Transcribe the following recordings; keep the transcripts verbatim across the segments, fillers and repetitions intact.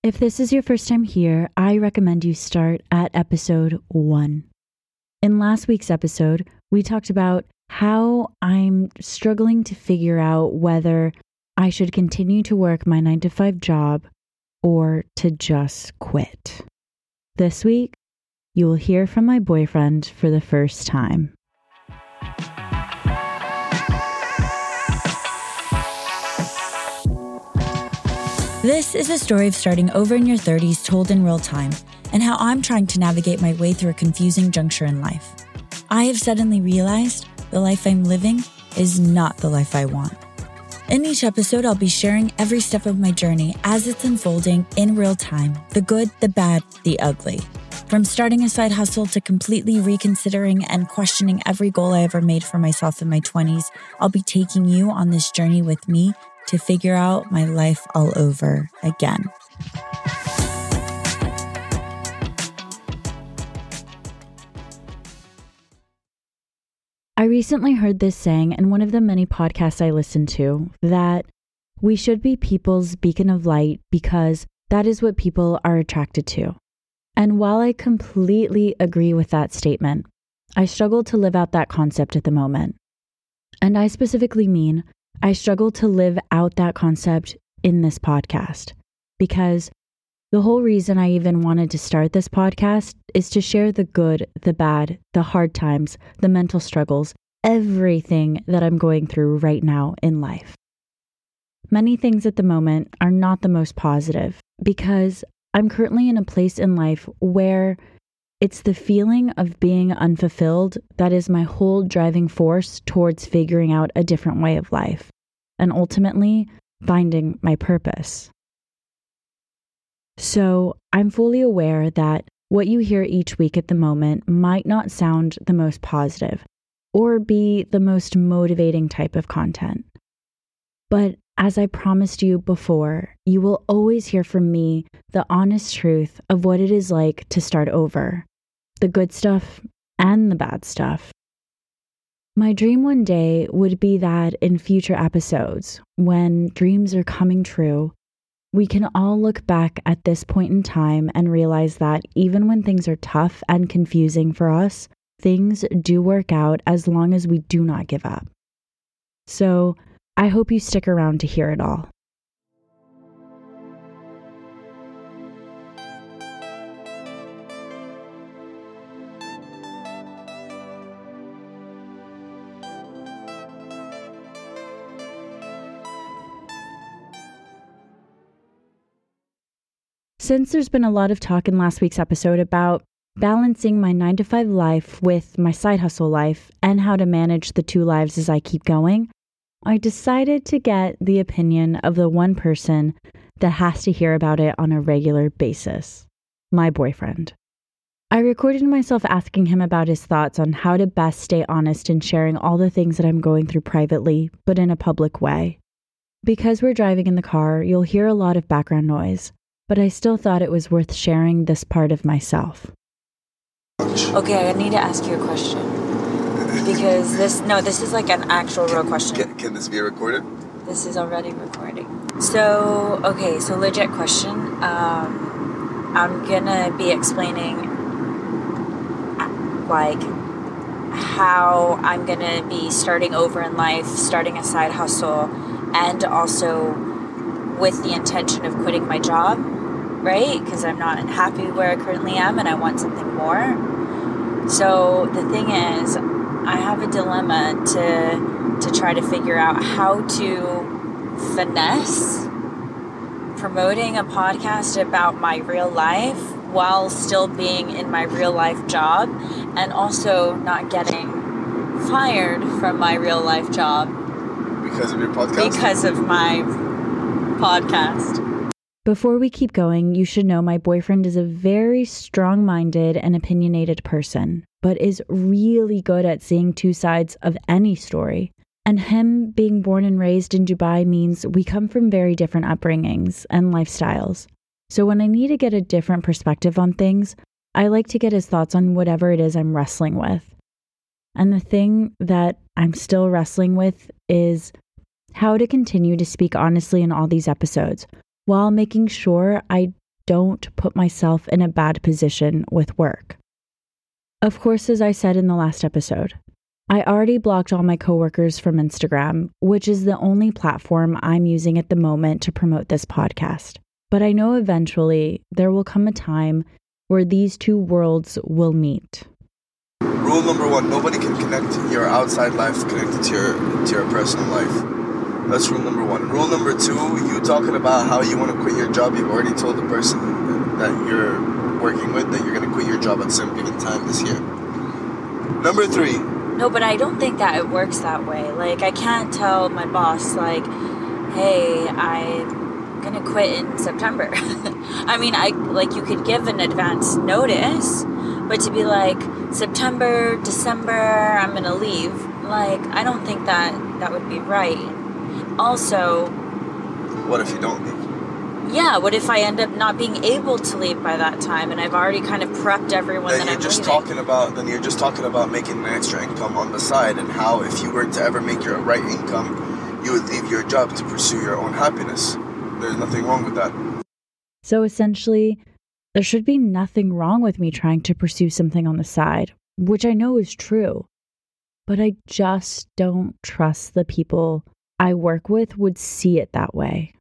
If this is your first time here, I recommend you start at episode one. In last week's episode, we talked about how I'm struggling to figure out whether I should continue to work my nine to five job or to just quit. This week, you will hear from my boyfriend for the first time. This is a story of starting over in your thirties told in real time, and how I'm trying to navigate my way through a confusing juncture in life. I have suddenly realized the life I'm living is not the life I want. In each episode, I'll be sharing every step of my journey as it's unfolding in real time, the good, the bad, the ugly. From starting a side hustle to completely reconsidering and questioning every goal I ever made for myself in my twenties, I'll be taking you on this journey with me to figure out my life all over again. I recently heard this saying in one of the many podcasts I listen to that we should be people's beacon of light because that is what people are attracted to. And while I completely agree with that statement, I struggle to live out that concept at the moment. And I specifically mean I struggle to live out that concept in this podcast because the whole reason I even wanted to start this podcast is to share the good, the bad, the hard times, the mental struggles, everything that I'm going through right now in life. Many things at the moment are not the most positive because I'm currently in a place in life where it's the feeling of being unfulfilled that is my whole driving force towards figuring out a different way of life and ultimately finding my purpose. So I'm fully aware that what you hear each week at the moment might not sound the most positive or be the most motivating type of content. But as I promised you before, you will always hear from me the honest truth of what it is like to start over. The good stuff and the bad stuff. My dream one day would be that in future episodes, when dreams are coming true, we can all look back at this point in time and realize that even when things are tough and confusing for us, things do work out as long as we do not give up. So I hope you stick around to hear it all. Since there's been a lot of talk in last week's episode about balancing my nine to five life with my side hustle life and how to manage the two lives as I keep going, I decided to get the opinion of the one person that has to hear about it on a regular basis, my boyfriend. I recorded myself asking him about his thoughts on how to best stay honest in sharing all the things that I'm going through privately, but in a public way. Because we're driving in the car, you'll hear a lot of background noise, but I still thought it was worth sharing this part of myself. Okay, I need to ask you a question. Because this, no, this is like an actual real question. Can, can this be recorded? This is already recording. So, okay, so legit question. Um, I'm gonna be explaining like how I'm gonna be starting over in life, starting a side hustle, and also with the intention of quitting my job, right? Because I'm not happy where I currently am and I want something more. So the thing is, I have a dilemma to to try to figure out how to finesse promoting a podcast about my real life while still being in my real life job and also not getting fired from my real life job. Because of your podcast? Because of my podcast. Before we keep going, you should know my boyfriend is a very strong-minded and opinionated person, but is really good at seeing two sides of any story. And him being born and raised in Dubai means we come from very different upbringings and lifestyles. So when I need to get a different perspective on things, I like to get his thoughts on whatever it is I'm wrestling with. And the thing that I'm still wrestling with is how to continue to speak honestly in all these episodes, while making sure I don't put myself in a bad position with work. Of course, as I said in the last episode, I already blocked all my coworkers from Instagram, which is the only platform I'm using at the moment to promote this podcast. But I know eventually there will come a time where these two worlds will meet. Rule number one, nobody can connect your outside life connected to your to your personal life. That's rule number one. Rule number two, you talking about how you want to quit your job, you've already told the person that you're working with that you're going to quit your job at some given time this year. Number three. No, but I don't think that it works that way. Like, I can't tell my boss, like, hey, I'm going to quit in September. I mean, I like, you could give an advance notice, but to be like, September, December, I'm going to leave, like, I don't think that that would be right. Also, what if you don't leave? Yeah, what if I end up not being able to leave by that time, and I've already kind of prepped everyone then that you're I'm just leaving? talking about then you're just talking about making an extra income on the side, and how if you were to ever make your right income, you would leave your job to pursue your own happiness. There's nothing wrong with that. So essentially, there should be nothing wrong with me trying to pursue something on the side, which I know is true. But I just don't trust the people I work with would see it that way.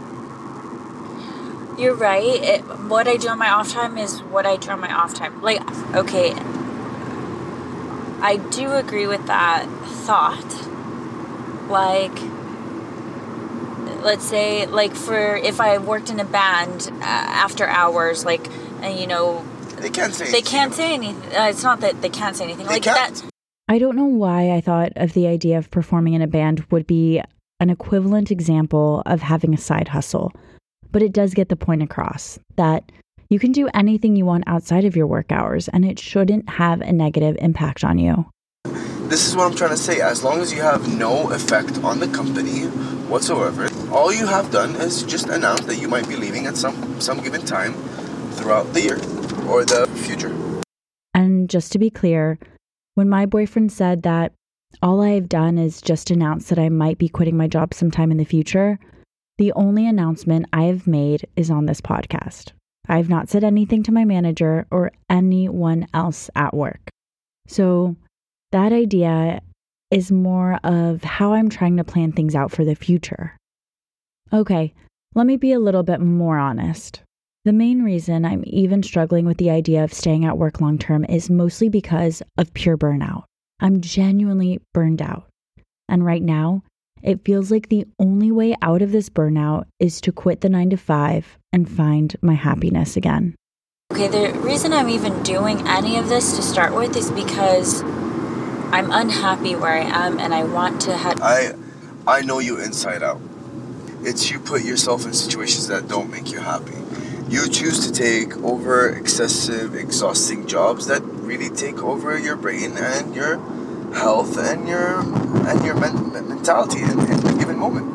You're right. It, what I do on my off time is what I do on my off time. Like, okay, I do agree with that thought. Like, let's say, like, for if I worked in a band uh, after hours, like, and you know, they can't say they anything. can't say anything. Uh, it's not that they can't say anything. They like can't. that. I don't know why I thought of the idea of performing in a band would be an equivalent example of having a side hustle. But it does get the point across that you can do anything you want outside of your work hours, and it shouldn't have a negative impact on you. This is what I'm trying to say. As long as you have no effect on the company whatsoever, all you have done is just announce that you might be leaving at some, some given time throughout the year or the future. And just to be clear, when my boyfriend said that all I've done is just announce that I might be quitting my job sometime in the future, the only announcement I have made is on this podcast. I have not said anything to my manager or anyone else at work. So that idea is more of how I'm trying to plan things out for the future. Okay, let me be a little bit more honest. The main reason I'm even struggling with the idea of staying at work long term is mostly because of pure burnout. I'm genuinely burned out. And right now, it feels like the only way out of this burnout is to quit the nine to five and find my happiness again. Okay, the reason I'm even doing any of this to start with is because I'm unhappy where I am, and I want to have... I, I know you inside out. It's you put yourself in situations that don't make you happy. You choose to take over excessive, exhausting jobs that really take over your brain and your health and your and your men- mentality in, in a given moment.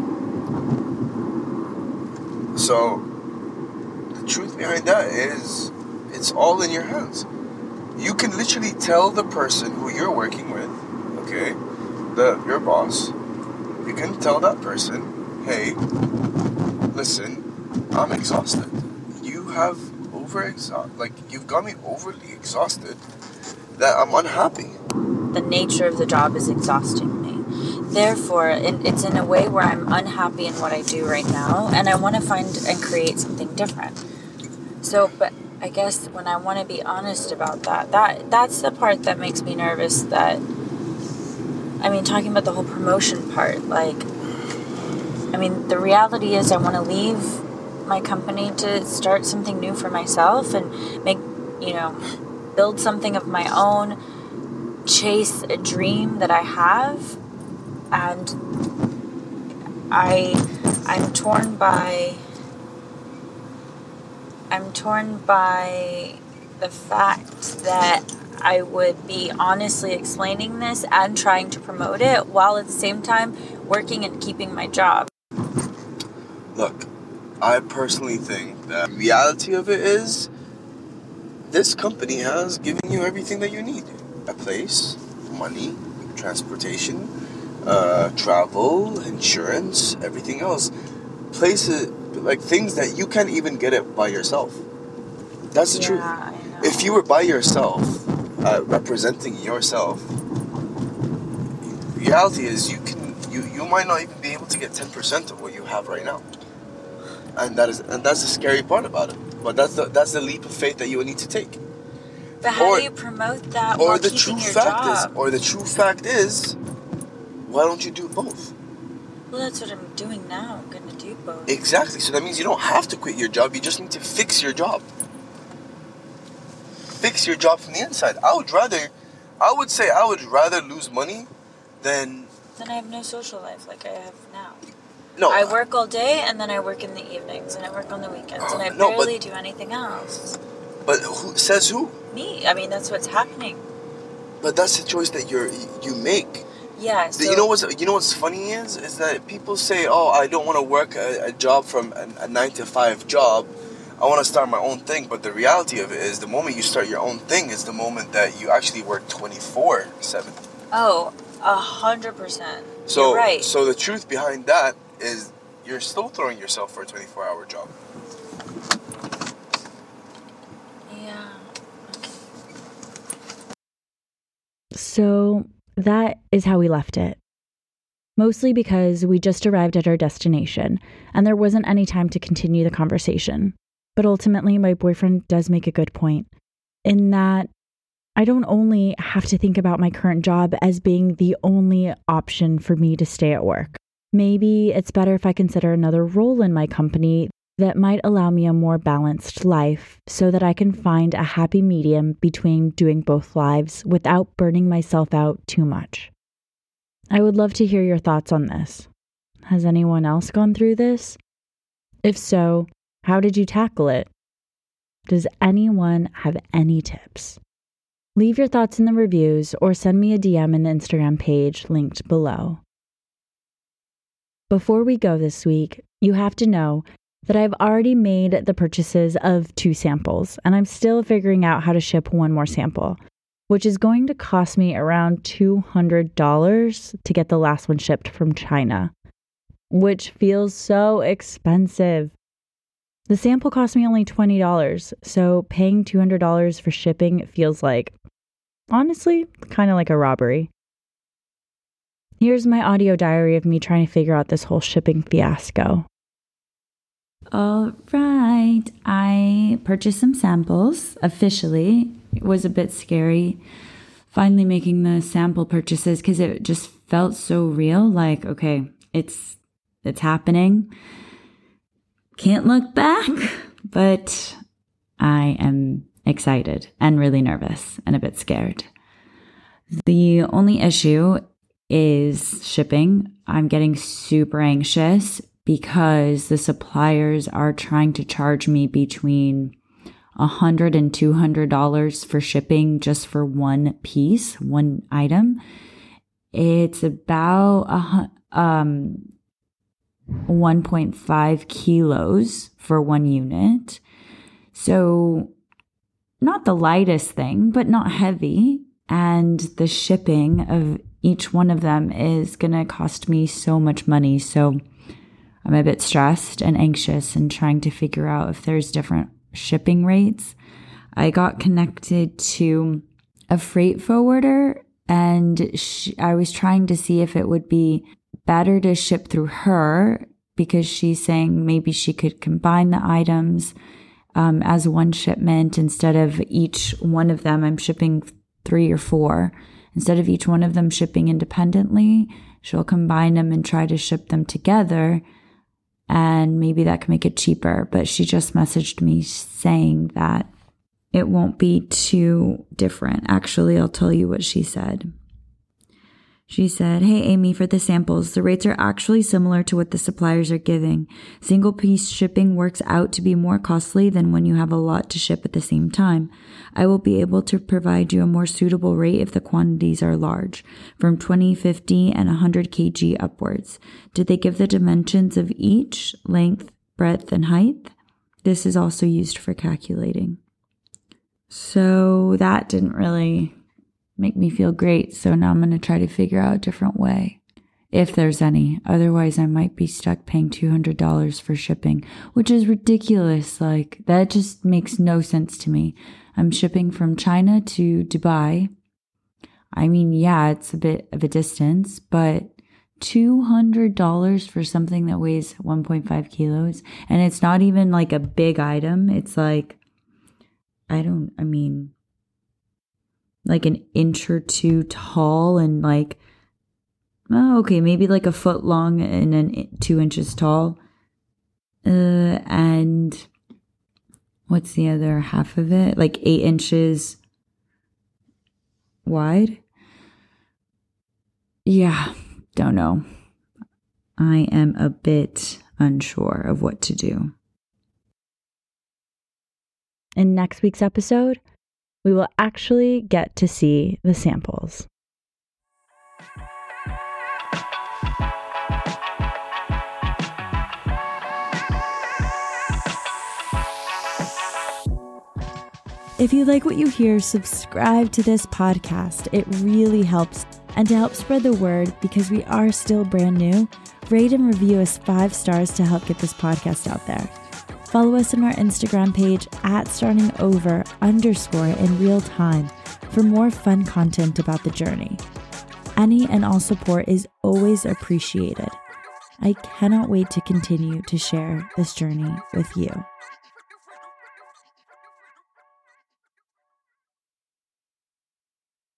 So the truth behind that is it's all in your hands. You can literally tell the person who you're working with, okay, the your boss, you can tell that person, hey, listen, I'm exhausted. You have over exhausted, like you've got me overly exhausted that I'm unhappy. The nature of the job is exhausting me. Therefore, it's in a way where I'm unhappy in what I do right now, and I want to find and create something different. So, but I guess when I want to be honest about that, that that's the part that makes me nervous. That, I mean, talking about the whole promotion part, like, I mean, the reality is I want to leave my company to start something new for myself and make, you know, build something of my own, chase a dream that I have, and I, I'm torn by, I'm torn by the fact that I would be honestly explaining this and trying to promote it while at the same time working and keeping my job. Look, I personally think that the reality of it is this company has given you everything that you need. A place, money, transportation, uh, travel, insurance, everything else. Places, like things that you can't even get it by yourself. That's the Yeah, truth. I know. If you were by yourself, uh, representing yourself, reality is you can you, you might not even be able to get ten percent of what you have right now. And that is and that's the scary part about it. But that's the that's the leap of faith that you would need to take. But how or, do you promote that or while the keeping true your fact job? is or the true fact is, why don't you do both? Well, that's what I'm doing now. I'm going to do both. Exactly. So that means you don't have to quit your job. You just need to fix your job. Fix your job from the inside. I would rather, I would say I would rather lose money than... Then I have no social life like I have now. No. I work all day and then I work in the evenings and I work on the weekends and I No, barely but- do anything else. But who says who? Me. I mean, that's what's happening. But that's the choice that you're you make. Yeah, so... You know what's you know what's funny is is that people say, oh, I don't want to work a, a job from a, a nine to five job. I want to start my own thing. But the reality of it is, the moment you start your own thing is the moment that you actually work twenty-four seven. Oh, a hundred percent. So You're right. so the truth behind that is you're still throwing yourself for a twenty-four hour job. Yeah. So that is how we left it. Mostly because we just arrived at our destination and there wasn't any time to continue the conversation. But ultimately, my boyfriend does make a good point in that I don't only have to think about my current job as being the only option for me to stay at work. Maybe it's better if I consider another role in my company that might allow me a more balanced life so that I can find a happy medium between doing both lives without burning myself out too much. I would love to hear your thoughts on this. Has anyone else gone through this? If so, how did you tackle it? Does anyone have any tips? Leave your thoughts in the reviews or send me a D M in the Instagram page linked below. Before we go this week, you have to know that I've already made the purchases of two samples, and I'm still figuring out how to ship one more sample, which is going to cost me around two hundred dollars to get the last one shipped from China, which feels so expensive. The sample cost me only twenty dollars, so paying two hundred dollars for shipping feels like, honestly, kind of like a robbery. Here's my audio diary of me trying to figure out this whole shipping fiasco. All right, I purchased some samples officially. It was a bit scary finally making the sample purchases because it just felt so real. Like, okay, it's it's happening. Can't look back, but I am excited and really nervous and a bit scared. The only issue is shipping. I'm getting super anxious because the suppliers are trying to charge me between one hundred dollars and two hundred dollars for shipping just for one piece, one item. It's about a, um, one point five kilos for one unit. So not the lightest thing, but not heavy. And the shipping of each one of them is going to cost me so much money. So I'm a bit stressed and anxious and trying to figure out if there's different shipping rates. I got connected to a freight forwarder and she, I was trying to see if it would be better to ship through her because she's saying maybe she could combine the items um, as one shipment instead of each one of them. I'm shipping three or four. Instead of each one of them shipping independently, she'll combine them and try to ship them together. And maybe that can make it cheaper. But she just messaged me saying that it won't be too different. Actually, I'll tell you what she said. She said, "Hey, Amy, for the samples, the rates are actually similar to what the suppliers are giving. Single piece shipping works out to be more costly than when you have a lot to ship at the same time. I will be able to provide you a more suitable rate if the quantities are large, from twenty, fifty, and one hundred kilograms upwards. Did they give the dimensions of each, length, breadth, and height? This is also used for calculating." So that didn't really make me feel great. So now I'm going to try to figure out a different way. if there's any. Otherwise, I might be stuck paying two hundred dollars for shipping, which is ridiculous. Like, that just makes no sense to me. I'm shipping from China to Dubai. I mean, yeah, it's a bit of a distance, but two hundred dollars for something that weighs one point five kilos. And it's not even like a big item. It's like, I don't, I mean, like an inch or two tall and like, oh, okay, maybe like a foot long and then two inches tall. Uh, and what's the other half of it? Like eight inches wide. Yeah, don't know. I am a bit unsure of what to do. In next week's episode, we will actually get to see the samples. If you like what you hear, subscribe to this podcast. It really helps. And to help spread the word, because we are still brand new, rate and review us five stars to help get this podcast out there. Follow us on our Instagram page at startingover underscore in real time for more fun content about the journey. Any and all support is always appreciated. I cannot wait to continue to share this journey with you.